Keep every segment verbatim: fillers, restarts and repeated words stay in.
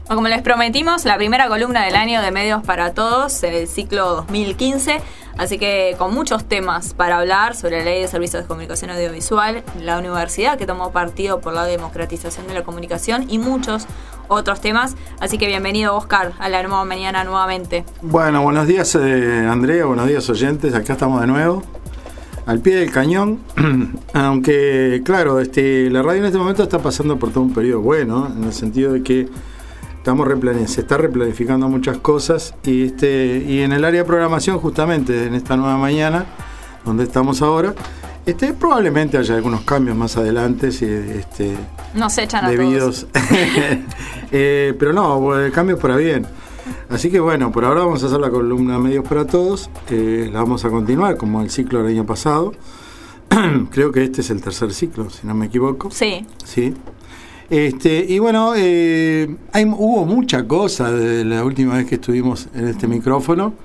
Bueno, como les prometimos, la primera columna del año de Medios para Todos en el ciclo dos mil quince, así que con muchos temas para hablar sobre la Ley de Servicios de Comunicación Audiovisual, la universidad que tomó partido por la democratización de la comunicación y muchos otros temas. Así que bienvenido, Oscar, a la nueva mañana nuevamente. Bueno, buenos días, eh, Andrea, buenos días, oyentes. Acá estamos de nuevo, al pie del cañón. Aunque, claro, este, la radio en este momento está pasando por todo un periodo bueno, en el sentido de que estamos replane- se está replanificando muchas cosas y, este, y en el área de programación, justamente en esta nueva mañana, donde estamos ahora, este, probablemente haya algunos cambios más adelante. Este, Nos echan a debidos, todos. eh, pero no, cambios para bien. Así que bueno, por ahora vamos a hacer la columna Medios para Todos, eh, la vamos a continuar como el ciclo del año pasado. Creo que este es el tercer ciclo, si no me equivoco. Sí. Sí. Este, y bueno, eh, hay, hubo mucha cosa desde la última vez que estuvimos en este micrófono,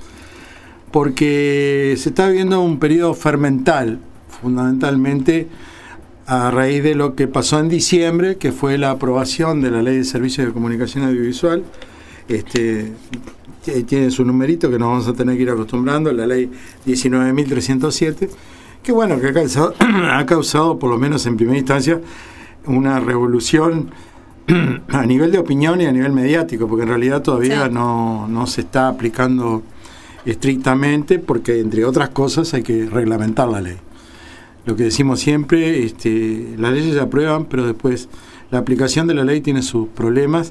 porque se está viviendo un periodo fermental, fundamentalmente a raíz de lo que pasó en diciembre, que fue la aprobación de la Ley de Servicios de Comunicación Audiovisual. Este, tiene su numerito que nos vamos a tener que ir acostumbrando, la Ley diecinueve mil trescientos siete, que bueno, que ha causado, ha causado, por lo menos en primera instancia, una revolución a nivel de opinión y a nivel mediático, porque en realidad todavía sí. no, no se está aplicando estrictamente, porque entre otras cosas hay que reglamentar la ley. Lo que decimos siempre, este, las leyes se aprueban, pero después la aplicación de la ley tiene sus problemas,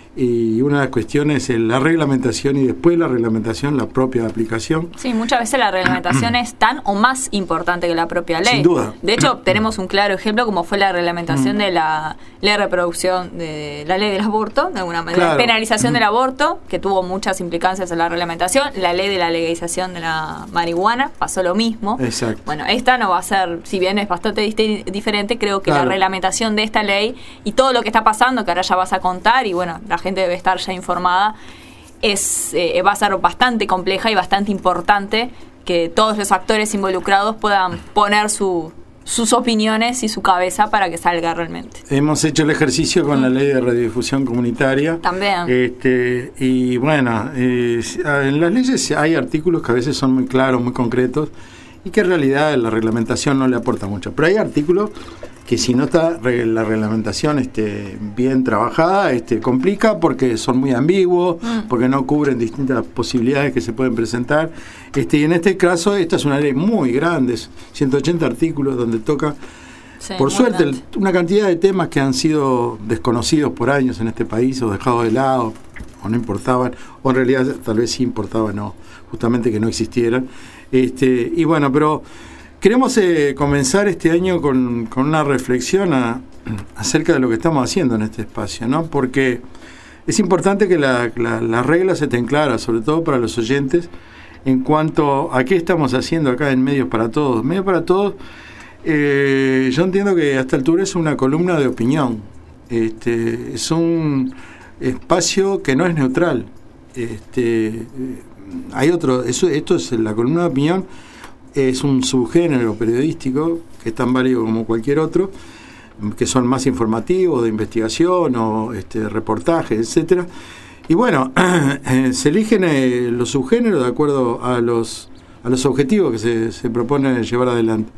y una de las cuestiones es la reglamentación y después la reglamentación, la propia aplicación. Sí, muchas veces la reglamentación es tan o más importante que la propia ley. Sin duda. De hecho, tenemos un claro ejemplo como fue la reglamentación mm. de la ley de reproducción, de la ley del aborto, de alguna manera, claro. penalización mm. del aborto, que tuvo muchas implicancias en la reglamentación. La ley de la legalización de la marihuana pasó lo mismo. Exacto. Bueno, esta no va a ser, si bien es bastante dist- diferente, creo que claro. la reglamentación de esta ley y todo lo que está pasando, que ahora ya vas a contar, y bueno, la gente debe estar ya informada, es eh, va a ser bastante compleja y bastante importante que todos los actores involucrados puedan poner su, sus opiniones y su cabeza para que salga realmente. Hemos hecho el ejercicio con mm. la Ley de Radiodifusión Comunitaria. También. Este, y bueno, eh, en las leyes hay artículos que a veces son muy claros, muy concretos, y que en realidad la reglamentación no le aporta mucho. Pero hay artículos que si no está la reglamentación este, bien trabajada, este, complica porque son muy ambiguos, mm. porque no cubren distintas posibilidades que se pueden presentar. Este, y en este caso, esta es una ley muy grande, ciento ochenta artículos, donde toca, sí, por suerte, grande. Una cantidad de temas que han sido desconocidos por años en este país, o dejados de lado, o no importaban, o en realidad tal vez sí importaban, o justamente que no existieran. Este, y bueno, pero queremos eh, comenzar este año con, con una reflexión a, acerca de lo que estamos haciendo en este espacio, ¿no? Porque es importante que la, la, las reglas estén claras, sobre todo para los oyentes, en cuanto a qué estamos haciendo acá en Medios para Todos. Medios para Todos, eh, yo entiendo que a esta altura es una columna de opinión. Este, es un espacio que no es neutral. Este, hay otro, eso, esto es la columna de opinión. Es un subgénero periodístico que es tan válido como cualquier otro, que son más informativos, de investigación o este, reportajes, etcétera. Y bueno, se eligen eh, los subgéneros de acuerdo a los a los objetivos que se, se proponen llevar adelante.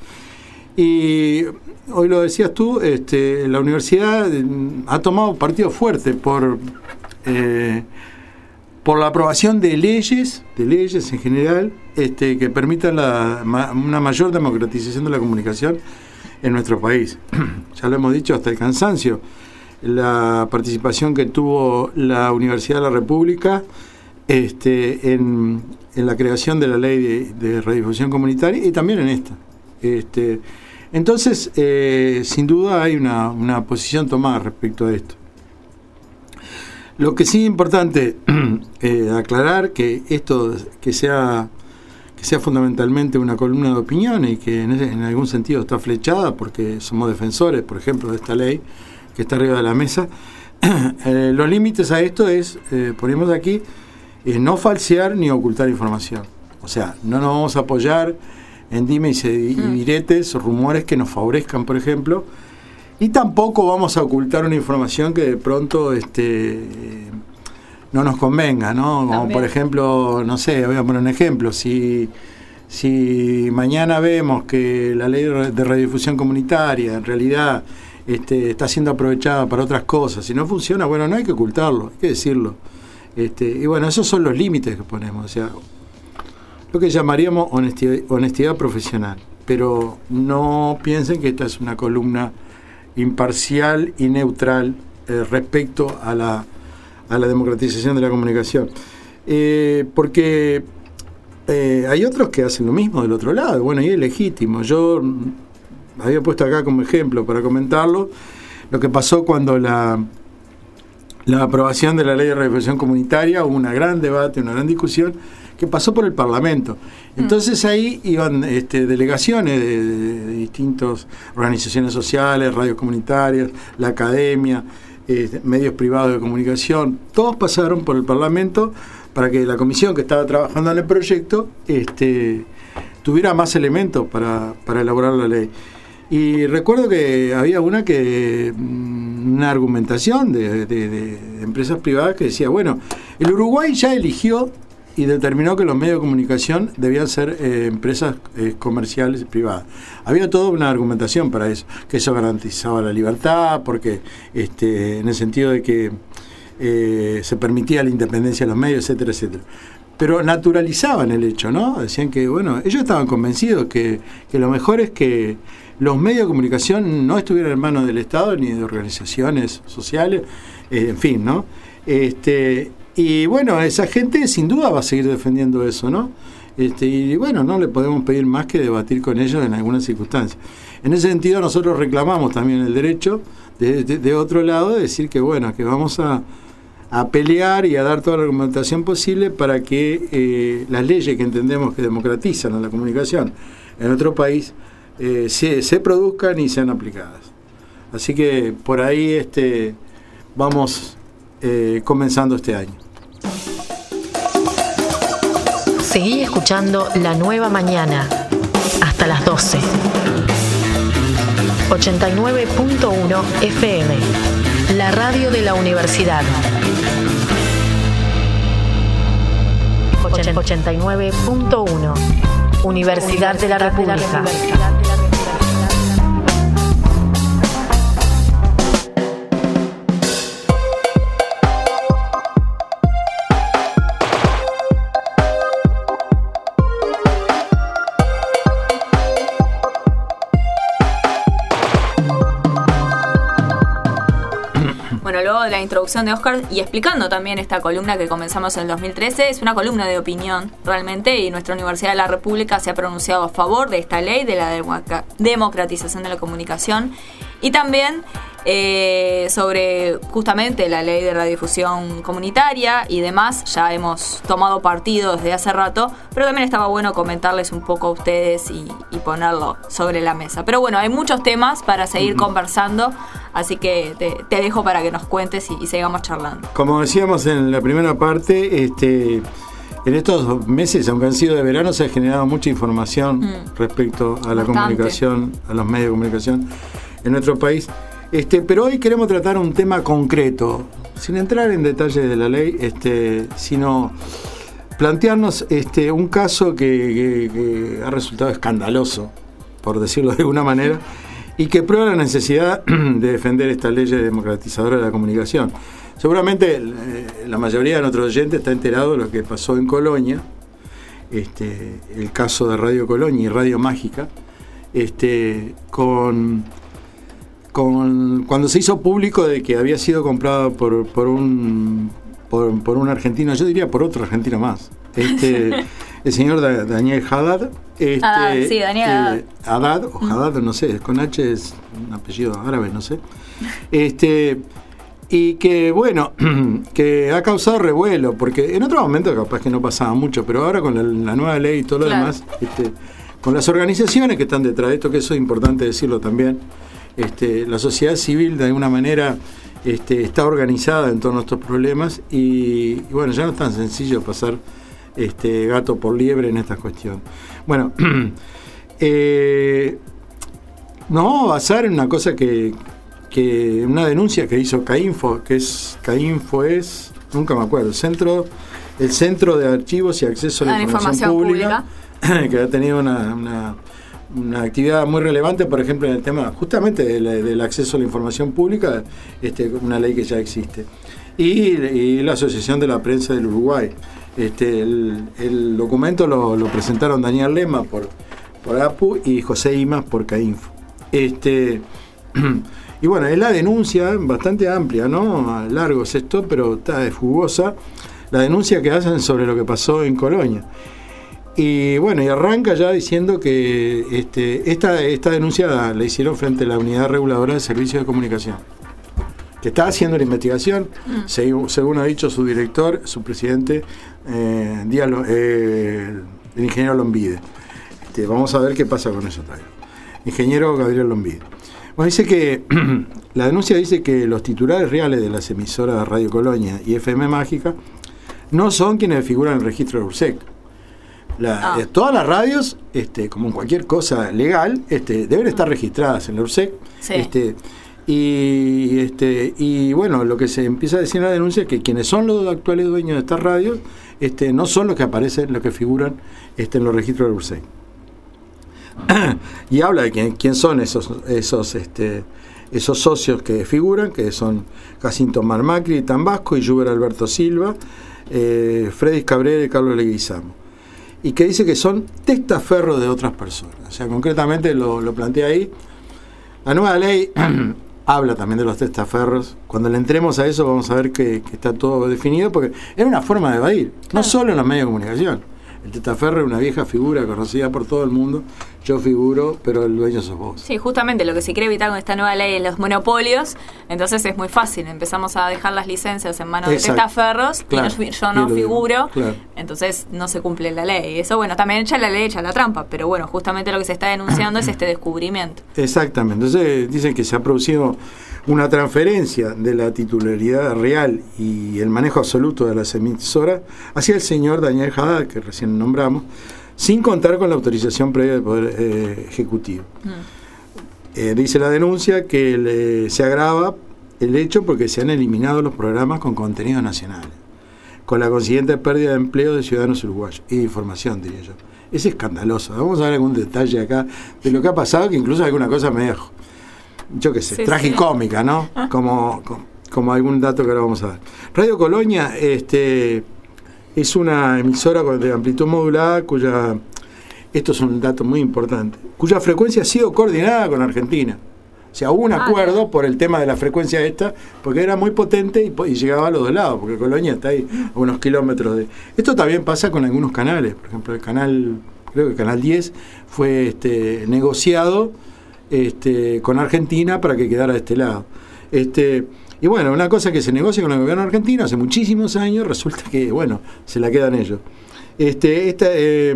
Y hoy lo decías tú, este, la universidad ha tomado partido fuerte por eh, por la aprobación de leyes, de leyes en general, este, que permitan la, ma, una mayor democratización de la comunicación en nuestro país. Ya lo hemos dicho hasta el cansancio, la participación que tuvo la Universidad de la República este, en, en la creación de la ley de, de radiodifusión comunitaria y también en esta. Este, entonces, eh, sin duda hay una, una posición tomada respecto a esto. Lo que sí es importante eh, aclarar que esto que sea que sea fundamentalmente una columna de opinión y que en, ese, en algún sentido está flechada porque somos defensores, por ejemplo, de esta ley que está arriba de la mesa. eh, los límites a esto es, eh, ponemos aquí, eh, no falsear ni ocultar información. O sea, no nos vamos a apoyar en dimes y diretes o rumores que nos favorezcan, por ejemplo. Y tampoco vamos a ocultar una información que de pronto este, no nos convenga, ¿no? Como También. por ejemplo, no sé, voy a poner un ejemplo, si, si mañana vemos que la ley de radiodifusión comunitaria en realidad este, está siendo aprovechada para otras cosas, si no funciona, bueno, no hay que ocultarlo, hay que decirlo. Este, y bueno, esos son los límites que ponemos, o sea, lo que llamaríamos honestidad, honestidad profesional, pero no piensen que esta es una columna imparcial y neutral eh, respecto a la, a la democratización de la comunicación. Eh, porque eh, hay otros que hacen lo mismo del otro lado, bueno, y es legítimo. Yo había puesto acá como ejemplo para comentarlo lo que pasó cuando la, la aprobación de la ley de radiodifusión comunitaria, hubo un gran debate, una gran discusión que pasó por el Parlamento. Entonces ahí iban este, delegaciones de, de, de distintas organizaciones sociales, radios comunitarias, la academia, eh, medios privados de comunicación, todos pasaron por el Parlamento para que la comisión que estaba trabajando en el proyecto este, tuviera más elementos para, para elaborar la ley. Y recuerdo que había una que una argumentación de, de, de empresas privadas que decía, bueno, el Uruguay ya eligió y determinó que los medios de comunicación debían ser eh, empresas eh, comerciales privadas. Había toda una argumentación para eso, que eso garantizaba la libertad, porque este, en el sentido de que eh, se permitía la independencia de los medios, etcétera, etcétera. Pero naturalizaban el hecho, ¿no? Decían que, bueno, ellos estaban convencidos que, que lo mejor es que los medios de comunicación no estuvieran en manos del Estado ni de organizaciones sociales, eh, en fin, ¿no? Este... Y bueno, esa gente sin duda va a seguir defendiendo eso, ¿no? Este, y bueno, no le podemos pedir más que debatir con ellos en algunas circunstancias. En ese sentido nosotros reclamamos también el derecho de, de, de otro lado de decir que bueno, que vamos a, a pelear y a dar toda la argumentación posible para que eh, las leyes que entendemos que democratizan a la comunicación en nuestro país eh, se, se produzcan y sean aplicadas. Así que por ahí este, vamos eh, comenzando este año. Seguí escuchando La Nueva Mañana hasta las doce. ochenta y nueve punto uno F M, la radio de la universidad. ochenta y nueve punto uno, Universidad de la República. Bueno, luego de la introducción de Oscar y explicando también esta columna que comenzamos en el dos mil trece, es una columna de opinión realmente, y nuestra Universidad de la República se ha pronunciado a favor de esta ley de la democ- democratización de la comunicación y también eh, sobre justamente la ley de radiodifusión comunitaria y demás. Ya hemos tomado partido desde hace rato, pero también estaba bueno comentarles un poco a ustedes y, y ponerlo sobre la mesa. Pero bueno, hay muchos temas para seguir uh-huh. conversando, así que te, te dejo para que nos cuentes y, y sigamos charlando. Como decíamos en la primera parte, este, en estos meses, aunque han sido de verano, se ha generado mucha información mm. respecto a la Bastante. comunicación, a los medios de comunicación en nuestro país. Este, pero hoy queremos tratar un tema concreto, sin entrar en detalles de la ley, este, sino plantearnos este, un caso que, que, que ha resultado escandaloso, por decirlo de alguna manera, y que prueba la necesidad de defender esta ley democratizadora de la comunicación. Seguramente eh, la mayoría de nuestros oyentes está enterado de lo que pasó en Colonia, este, el caso de Radio Colonia y Radio Mágica, este, con, con cuando se hizo público de que había sido comprado por, por un por, por un argentino, yo diría por otro argentino más, este, el señor da, Daniel Haddad. Este, Haddad, sí, Daniel Haddad. Eh, Haddad o Haddad, no sé, con H es un apellido árabe, no sé. Este, y que, bueno, que ha causado revuelo, porque en otro momento capaz que no pasaba mucho, pero ahora con la, la nueva ley y todo lo claro. demás, este, con las organizaciones que están detrás de esto, que eso es importante decirlo también, este, la sociedad civil de alguna manera este, está organizada en torno a estos problemas y, y bueno, ya no es tan sencillo pasar este, gato por liebre en esta cuestión. Bueno, eh, nos vamos a basar en una cosa que, que una denuncia que hizo Cainfo, que es Cainfo es nunca me acuerdo, Centro, el Centro de Archivos y Acceso a la, la Información, información Pública, pública. Que ha tenido una, una, una actividad muy relevante, por ejemplo, en el tema justamente del, del acceso a la información pública, este, una ley que ya existe. Y, y la Asociación de la Prensa del Uruguay. Este, el, el documento lo, lo presentaron Daniel Lema por, por A P U y José Imas por CAINFO. Este, y bueno, es la denuncia bastante amplia, ¿no? Largo es esto, pero está jugosa. La denuncia que hacen sobre lo que pasó en Colonia. Y bueno, y arranca ya diciendo que este, esta, esta denuncia la hicieron frente a la Unidad Reguladora de Servicios de Comunicación, que está haciendo la investigación, mm. según, según ha dicho su director, su presidente, eh, Díaz, eh, el ingeniero Lombide. Este, vamos a ver qué pasa con eso también. Ingeniero Gabriel Lombide. Bueno, dice que la denuncia dice que los titulares reales de las emisoras Radio Colonia y F M Mágica no son quienes figuran en el registro de URSEC. La, ah. eh, todas las radios, este, como en cualquier cosa legal, este, deben estar registradas en la URSEC. Sí. Este, y, este, y bueno, lo que se empieza a decir en la denuncia es que quienes son los actuales dueños de estas radios este, no son los que aparecen, los que figuran este, en los registros de URSEC. Y habla de quién, quién son esos, esos, este, esos socios que figuran, que son Jacinto Marmacri, Tambasco y Juber Alberto Silva, eh, Freddy Cabrera y Carlos Leguizamo, y que dice que son testaferros de otras personas. O sea, concretamente lo, lo plantea ahí. La nueva ley habla también de los testaferros. Cuando le entremos a eso vamos a ver que, que está todo definido, porque era una forma de evadir, claro. No solo en los medios de comunicación. El testaferro es una vieja figura conocida por todo el mundo. Yo figuro, pero el dueño sos vos. Sí, justamente lo que se quiere evitar con esta nueva ley es los monopolios. Entonces es muy fácil. Empezamos a dejar las licencias en manos Exacto. de testaferros, claro. y no, yo no figuro. Claro. Entonces no se cumple la ley. Eso, bueno, también echa la ley, echa la trampa. Pero bueno, justamente lo que se está denunciando es este descubrimiento. Exactamente. Entonces dicen que se ha producido una transferencia de la titularidad real y el manejo absoluto de las emisoras hacia el señor Daniel Haddad, que recién nombramos, sin contar con la autorización previa del Poder eh, Ejecutivo. Mm. Eh, dice la denuncia que le, se agrava el hecho porque se han eliminado los programas con contenido nacional, con la consiguiente pérdida de empleo de ciudadanos uruguayos y de información, diría yo. Es escandaloso. Vamos a ver algún detalle acá de lo que ha pasado, que incluso alguna cosa me dejo. Yo qué sé, sí, tragicómica, sí. ¿no? Como, como, como algún dato que ahora vamos a ver. Radio Colonia este, es una emisora de amplitud modulada cuya, esto es un dato muy importante, cuya frecuencia ha sido coordinada con Argentina. O sea, hubo un acuerdo ah, por el tema de la frecuencia esta, porque era muy potente y, y llegaba a los dos lados, porque Colonia está ahí a unos kilómetros de... Esto también pasa con algunos canales, por ejemplo, el canal, creo que el canal diez fue este, negociado Este, con Argentina para que quedara de este lado. Este, y bueno, una cosa que se negocia con el gobierno argentino hace muchísimos años, resulta que, bueno, se la quedan ellos. Este, esta, eh,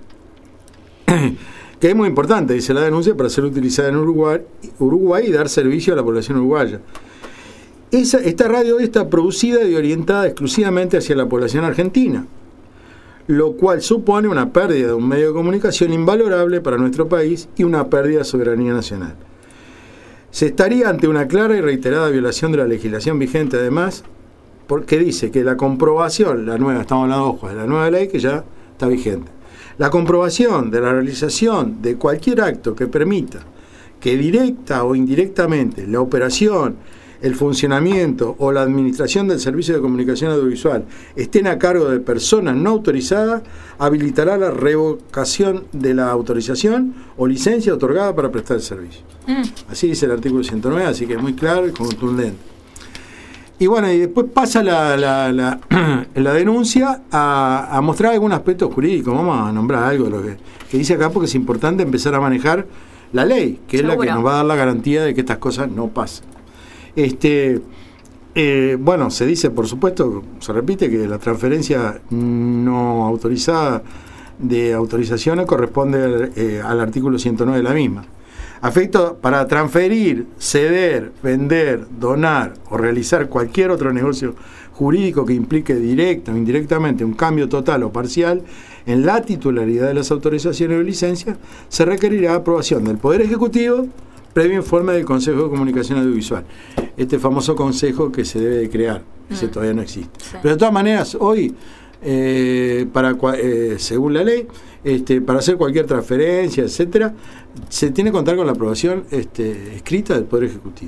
que es muy importante, dice la denuncia, para ser utilizada en Uruguay, Uruguay y dar servicio a la población uruguaya. Esa, esta radio está producida y orientada exclusivamente hacia la población argentina, lo cual supone una pérdida de un medio de comunicación invalorable para nuestro país y una pérdida de soberanía nacional. Se estaría ante una clara y reiterada violación de la legislación vigente, además, porque dice que la comprobación, la nueva, estamos hablando, ojo, de la nueva ley que ya está vigente, la comprobación de la realización de cualquier acto que permita que directa o indirectamente la operación, el funcionamiento o la administración del servicio de comunicación audiovisual estén a cargo de personas no autorizadas, habilitará la revocación de la autorización o licencia otorgada para prestar el servicio. Mm. Así dice el artículo ciento nueve, así que es muy claro y contundente. Y bueno, y después pasa la, la, la, la denuncia a, a mostrar algún aspecto jurídico. Vamos a nombrar algo de lo que, que dice acá, porque es importante empezar a manejar la ley, que ¿Seguro? Es la que nos va a dar la garantía de que estas cosas no pasen. Este, eh, bueno, se dice, por supuesto, se repite que la transferencia no autorizada de autorizaciones corresponde eh, al artículo ciento nueve de la misma. Afecto para transferir, ceder, vender, donar o realizar cualquier otro negocio jurídico que implique directa o indirectamente un cambio total o parcial en la titularidad de las autorizaciones o licencias, se requerirá aprobación del Poder Ejecutivo previo informe del Consejo de Comunicación Audiovisual. Este famoso consejo que se debe de crear, ese mm. todavía no existe. Sí. Pero de todas maneras, hoy, eh, para eh, según la ley, este, para hacer cualquier transferencia, etcétera, se tiene que contar con la aprobación este, escrita del Poder Ejecutivo.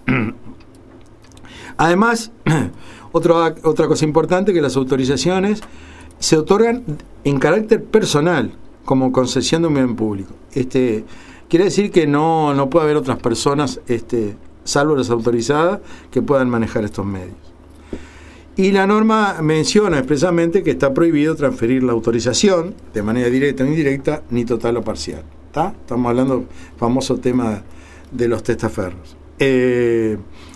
Además, otra, otra cosa importante, que las autorizaciones se otorgan en carácter personal, como concesión de un bien público. Este, quiere decir que no, no puede haber otras personas, este, salvo las autorizadas, que puedan manejar estos medios. Y la norma menciona expresamente que está prohibido transferir la autorización de manera directa o indirecta, ni total o parcial. ¿Tá? Estamos hablando del famoso tema de los testaferros. Eh,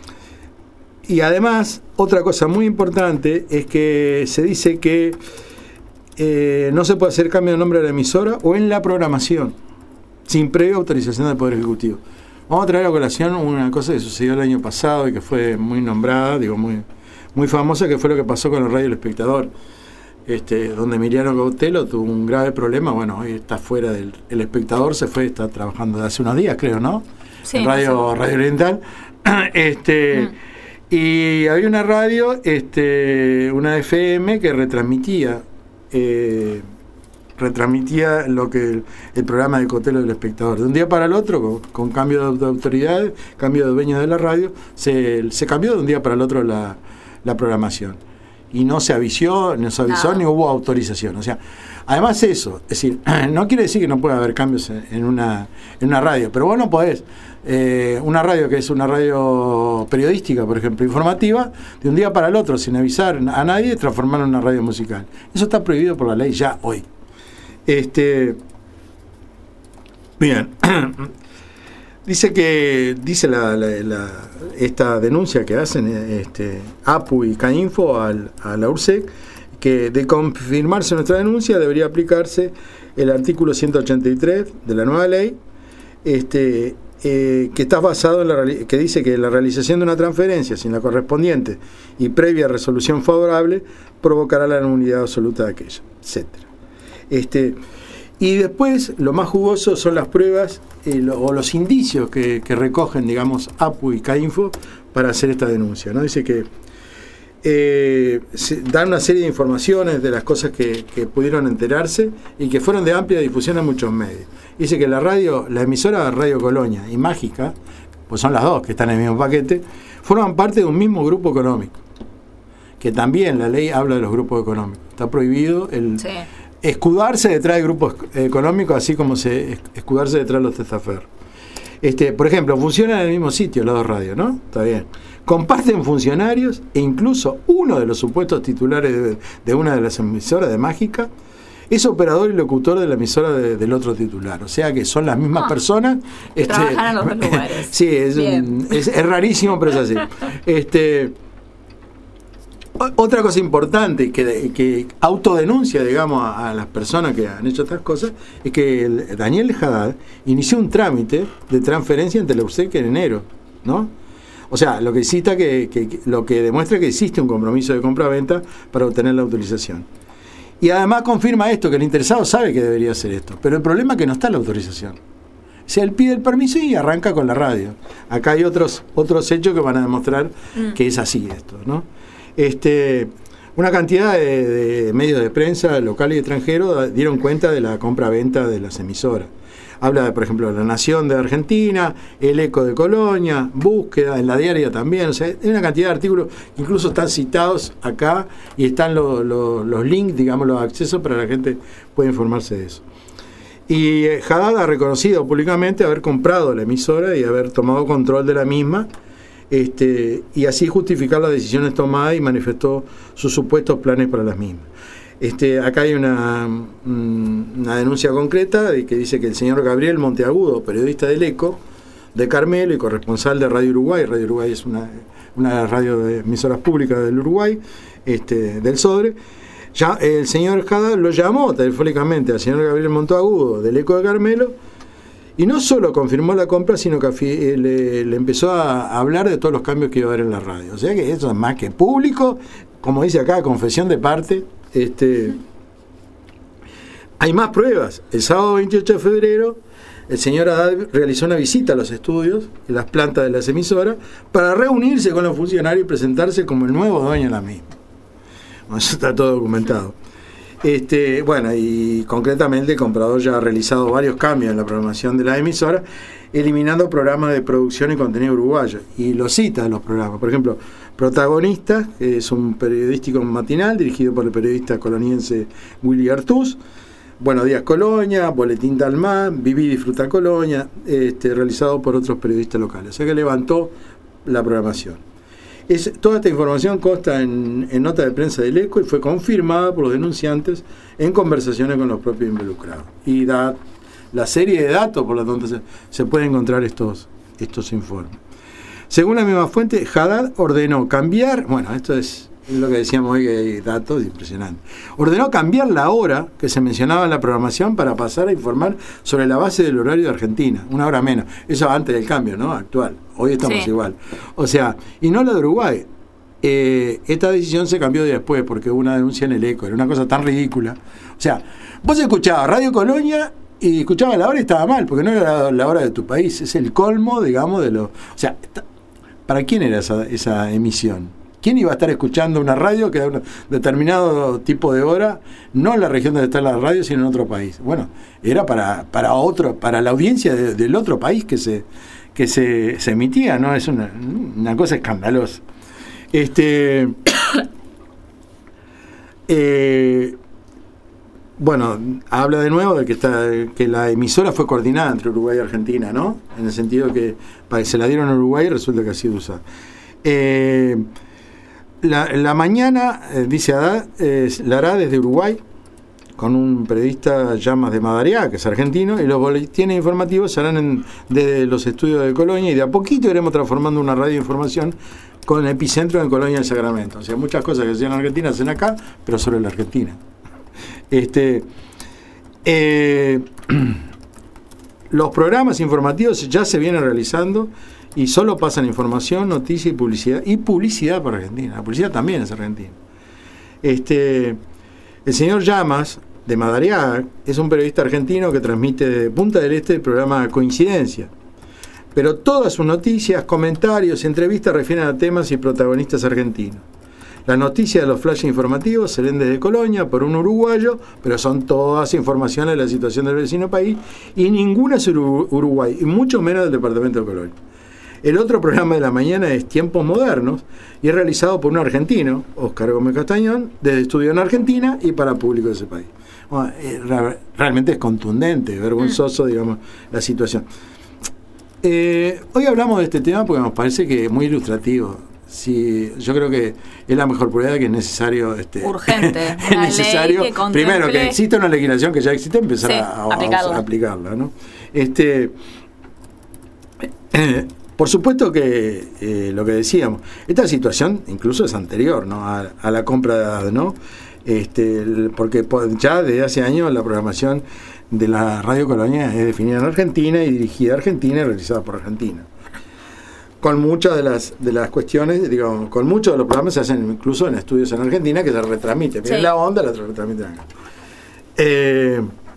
y además, otra cosa muy importante es que se dice que eh, no se puede hacer cambio de nombre de la emisora o en la programación, sin previa autorización del Poder Ejecutivo. Vamos a traer a colación una cosa que sucedió el año pasado y que fue muy nombrada, digo, muy, muy famosa, que fue lo que pasó con la radio El Espectador, este, donde Emiliano Gautelo tuvo un grave problema. Bueno, hoy está fuera del El Espectador, se fue, está trabajando de hace unos días, creo, ¿no? Sí, en Radio, no sé. Radio Oriental. este, mm. Y había una radio, este, una F M, que retransmitía eh, retransmitía lo que el, el programa de Cotelo del Espectador. De un día para el otro, con, con cambio de, de autoridades, cambio de dueños de la radio, se, se cambió de un día para el otro la, la programación. Y no se avisó, no se avisó, no. ni hubo autorización. O sea, además eso, es decir, no quiere decir que no pueda haber cambios en, en, una, en una radio, pero vos no podés, eh, una radio que es una radio periodística, por ejemplo, informativa, de un día para el otro, sin avisar a nadie, transformarla en una radio musical. Eso está prohibido por la ley ya hoy. Este, bien, dice que dice la, la, la, esta denuncia que hacen este, A P U y CAINFO al, a la URSEC, que de confirmarse nuestra denuncia debería aplicarse el artículo ciento ochenta y tres de la nueva ley, este, eh, que está basado en la que dice que la realización de una transferencia sin la correspondiente y previa resolución favorable provocará la nulidad absoluta de aquella, etcétera. Este, y después, lo más jugoso son las pruebas eh, lo, o los indicios que, que recogen, digamos, A P U y CAINFO para hacer esta denuncia, ¿no? Dice que eh, se dan una serie de informaciones de las cosas que, que pudieron enterarse y que fueron de amplia difusión en muchos medios. Dice que la radio, la emisora Radio Colonia y Mágica, pues son las dos que están en el mismo paquete, forman parte de un mismo grupo económico, que también la ley habla de los grupos económicos. Está prohibido el... Sí. escudarse detrás de grupos económicos, así como se escudarse detrás de los testaferros. Este, por ejemplo, funcionan en el mismo sitio las dos radios, ¿no? Está bien. Comparten funcionarios e incluso uno de los supuestos titulares de, de una de las emisoras de Mágica es operador y locutor de la emisora de, del otro titular. O sea que son las mismas ah, personas. Este, trabajan en los dos lugares. Sí, es, un, es, es rarísimo, pero es así. Este... Otra cosa importante que, que autodenuncia, digamos, a, a las personas que han hecho estas cosas, es que el, Daniel Haddad inició un trámite de transferencia ante la URSEC en enero, ¿no? O sea, lo que cita que, que, que lo que demuestra que existe un compromiso de compra-venta para obtener la autorización. Y además confirma esto, que el interesado sabe que debería hacer esto, pero el problema es que no está la autorización. O sea, él pide el permiso y arranca con la radio. Acá hay otros otros hechos que van a demostrar mm. que es así esto, ¿no? Este, una cantidad de, de medios de prensa locales y extranjeros dieron cuenta de la compra-venta de las emisoras. Habla, de, por ejemplo, de La Nación de Argentina, El Eco de Colonia, Búsqueda, en La Diaria también. O sea, hay una cantidad de artículos que incluso están citados acá y están lo, lo, los links, digamos, los accesos para que la gente pueda informarse de eso. Y eh, Haddad ha reconocido públicamente haber comprado la emisora y haber tomado control de la misma, Este, y así justificar las decisiones tomadas y manifestó sus supuestos planes para las mismas. Este, acá hay una, una denuncia concreta de que dice que el señor Gabriel Monteagudo, periodista del Eco de Carmelo y corresponsal de Radio Uruguay, Radio Uruguay es una, una de las radios de emisoras públicas del Uruguay, este, del Sodre, ya el señor Haddad lo llamó telefónicamente al señor Gabriel Monteagudo del Eco de Carmelo. Y no solo confirmó la compra, sino que le, le empezó a hablar de todos los cambios que iba a haber en la radio. O sea que eso es más que público, como dice acá, confesión de parte. Este, hay más pruebas. El sábado veintiocho de febrero, el señor Haddad realizó una visita a los estudios y las plantas de las emisoras para reunirse con los funcionarios y presentarse como el nuevo dueño de la misma. Bueno, eso está todo documentado. Este, bueno, y concretamente el comprador ya ha realizado varios cambios en la programación de la emisora, eliminando programas de producción y contenido uruguayo. Y lo cita en los programas. Por ejemplo, Protagonistas, que es un periodístico matinal dirigido por el periodista coloniense Willy Artús. Buenos Días Colonia, Boletín Dalmán, Viví y Disfruta Colonia, este, realizado por otros periodistas locales. O sea que levantó la programación. Es, toda esta información consta en, en nota de prensa del ECO y fue confirmada por los denunciantes en conversaciones con los propios involucrados. Y da la serie de datos por la donde se, se pueden encontrar estos, estos informes. Según la misma fuente, Haddad ordenó cambiar, bueno, esto es lo que decíamos hoy, que hay datos impresionantes, ordenó cambiar la hora que se mencionaba en la programación para pasar a informar sobre la base del horario de Argentina, una hora menos. Eso antes del cambio, ¿no? Actual. Hoy estamos sí. igual. O sea, y no la de Uruguay. Eh, esta decisión se cambió después porque hubo una denuncia en el ECO. Era una cosa tan ridícula. O sea, vos escuchabas Radio Colonia y escuchabas la hora y estaba mal, porque no era la, la hora de tu país. Es el colmo, digamos, de lo... O sea, ¿para quién era esa, esa emisión? ¿Quién iba a estar escuchando una radio que da un determinado tipo de hora, no en la región donde está la radio, sino en otro país? Bueno, era para, para otro, para la audiencia de, del otro país que se, que se, se emitía, ¿no? Es una, una cosa escandalosa. Este eh, bueno, habla de nuevo de que está, que la emisora fue coordinada entre Uruguay y Argentina, ¿no? En el sentido que para que se la dieron a Uruguay y resulta que ha sido usada. Eh, La, la mañana, eh, dice Haddad, eh, la hará desde Uruguay, con un periodista Llamas de Madariaga, que es argentino, y los boletines informativos se harán en, desde los estudios de Colonia, y de a poquito iremos transformando una radio de información con epicentro en Colonia del Sacramento. O sea, muchas cosas que se hacen en Argentina se hacen acá, pero sobre la Argentina. Este, eh, los programas informativos ya se vienen realizando y solo pasan información, noticia y publicidad. Y publicidad para Argentina. La publicidad también es argentina. Este, el señor Llamas, de Madariaga, es un periodista argentino que transmite de Punta del Este el programa Coincidencia. Pero todas sus noticias, comentarios y entrevistas refieren a temas y protagonistas argentinos. Las noticias de los flashes informativos se leen desde Colonia por un uruguayo, pero son todas informaciones de la situación del vecino país y ninguna es Uruguay, y mucho menos del departamento de Colonia. El otro programa de la mañana es Tiempos Modernos y es realizado por un argentino, Óscar Gómez Castañón, desde estudio en Argentina y para público de ese país. Bueno, eh, realmente es contundente, vergonzoso, digamos, la situación. Eh, hoy hablamos de este tema porque nos parece que es muy ilustrativo. Sí, yo creo que es la mejor prueba que es necesario, este, urgente, es necesario, que primero que exista una legislación que ya existe, empezar sí, a, a, aplicarla. a aplicarla, ¿no? Este, eh, por supuesto que eh, lo que decíamos, esta situación incluso es anterior, ¿no? a, a la compra de Haddad, ¿no? Este, porque ya desde hace años la programación de la Radio Colonia es definida en Argentina y dirigida a Argentina y realizada por Argentina. Con muchas de las de las cuestiones, digamos, con muchos de los programas se hacen incluso en estudios en Argentina que se retransmiten. Miren sí. La onda, la retransmiten acá. Eh,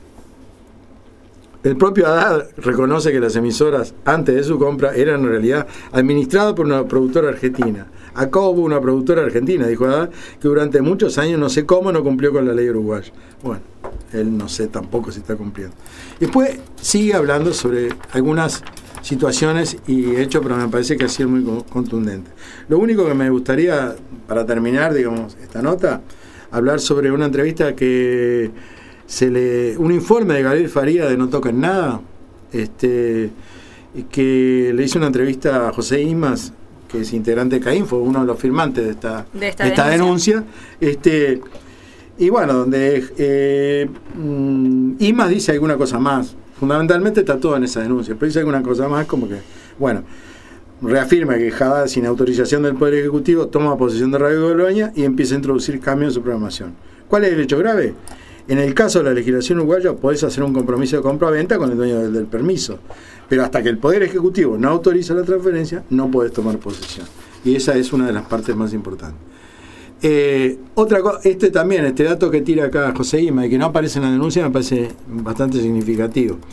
el propio Haddad reconoce que las emisoras, antes de su compra, eran en realidad administradas por una productora argentina. Acá hubo una productora argentina, dijo Haddad, que durante muchos años, no sé cómo, no cumplió con la ley uruguaya. Bueno, él no sé tampoco si está cumpliendo. Después sigue hablando sobre algunas situaciones y hechos, pero me parece que ha sido muy contundente. Lo único que me gustaría, para terminar, digamos, esta nota, hablar sobre una entrevista que se le, un informe de Gabriel Faría de No Toquen Nada, este, que le hizo una entrevista a José Ismas, que es integrante de CAIN, fue uno de los firmantes de esta, de esta, de esta denuncia, denuncia este, y bueno, donde eh, Ismas dice alguna cosa más. Fundamentalmente está todo en esa denuncia, pero dice alguna cosa más como que, bueno, reafirma que Haddad, sin autorización del Poder Ejecutivo, toma posesión de Radio Colonia y empieza a introducir cambios en su programación. ¿Cuál es el hecho grave? En el caso de la legislación uruguaya podés hacer un compromiso de compra-venta con el dueño del, del permiso, pero hasta que el Poder Ejecutivo no autoriza la transferencia, no podés tomar posesión. Y esa es una de las partes más importantes. Eh, otra cosa, este también, este dato que tira acá José Ima y que no aparece en la denuncia me parece bastante significativo.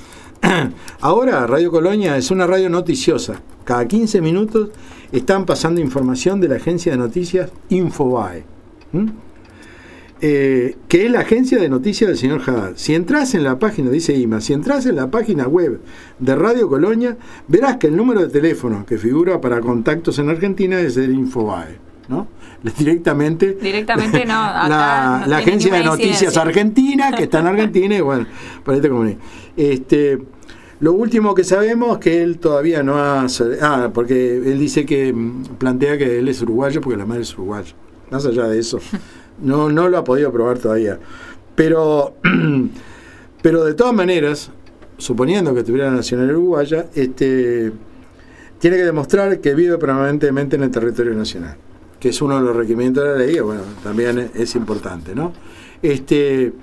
ahora Radio Colonia es una radio noticiosa. Cada quince minutos están pasando información de la agencia de noticias Infobae, ¿Mm? eh, que es la agencia de noticias del señor Haddad. Si entras en la página, dice Ima, si entras en la página web de Radio Colonia, verás que el número de teléfono que figura para contactos en Argentina es el Infobae, ¿no? Directamente, Directamente no, acá la, no la agencia de noticias incidencia. argentina, que está en Argentina, y bueno, para este comunismo. Este, lo último que sabemos es que él todavía no ha... Ah, porque él dice que plantea que él es uruguayo porque la madre es uruguaya. Más allá de eso, no, no lo ha podido probar todavía. Pero, pero de todas maneras, suponiendo que tuviera la nacionalidad uruguaya, este, tiene que demostrar que vive permanentemente en el territorio nacional, que es uno de los requerimientos de la ley, bueno, también es, es importante, ¿no? Este,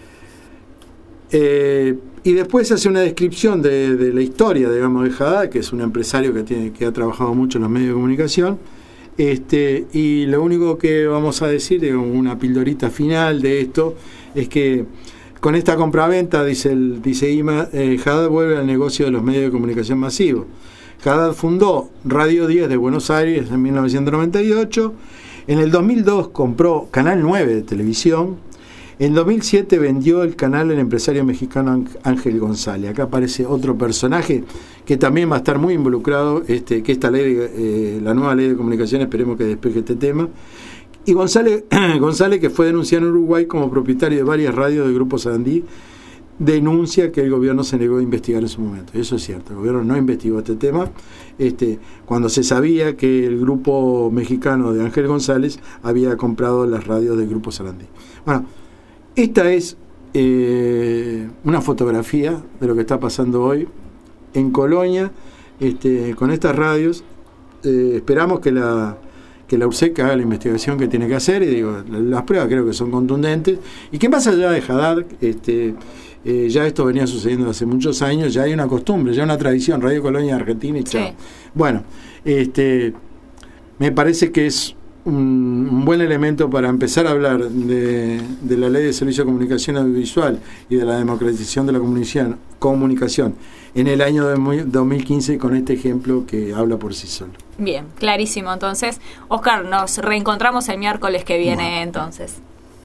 eh, y después hace una descripción de, de la historia, digamos, de Haddad, que es un empresario que tiene, que ha trabajado mucho en los medios de comunicación, este, y lo único que vamos a decir, digamos, una pildorita final de esto, es que con esta compraventa, dice, el, dice Ima, eh, Haddad vuelve al negocio de los medios de comunicación masivos. Haddad fundó Radio diez de Buenos Aires en mil novecientos noventa y ocho. En el dos mil dos compró Canal nueve de televisión. En dos mil siete vendió el canal al empresario mexicano Ángel González. Acá aparece otro personaje que también va a estar muy involucrado, este, que esta ley, eh, la nueva ley de comunicación, esperemos que despeje este tema. Y González, González, que fue denunciado en Uruguay como propietario de varias radios del Grupo Sarandí, denuncia que el gobierno se negó a investigar en su momento. Eso es cierto, el gobierno no investigó este tema este, cuando se sabía que el grupo mexicano de Ángel González había comprado las radios del Grupo Sarandí. Bueno, esta es eh, una fotografía de lo que está pasando hoy en Colonia, este, con estas radios. Eh, esperamos que la que la URSEC haga la investigación que tiene que hacer, y digo, las pruebas creo que son contundentes, y que más allá de Haddad, este, eh, ya esto venía sucediendo hace muchos años, ya hay una costumbre, ya una tradición, Radio Colonia Argentina y chao. Sí. Bueno, este, me parece que es un, un buen elemento para empezar a hablar de, de la Ley de Servicio de Comunicación Audiovisual y de la democratización de la comunicación, comunicación en el año de dos mil quince, con este ejemplo que habla por sí solo. Bien, clarísimo. Entonces, Oscar, nos reencontramos el miércoles que viene, bueno. entonces.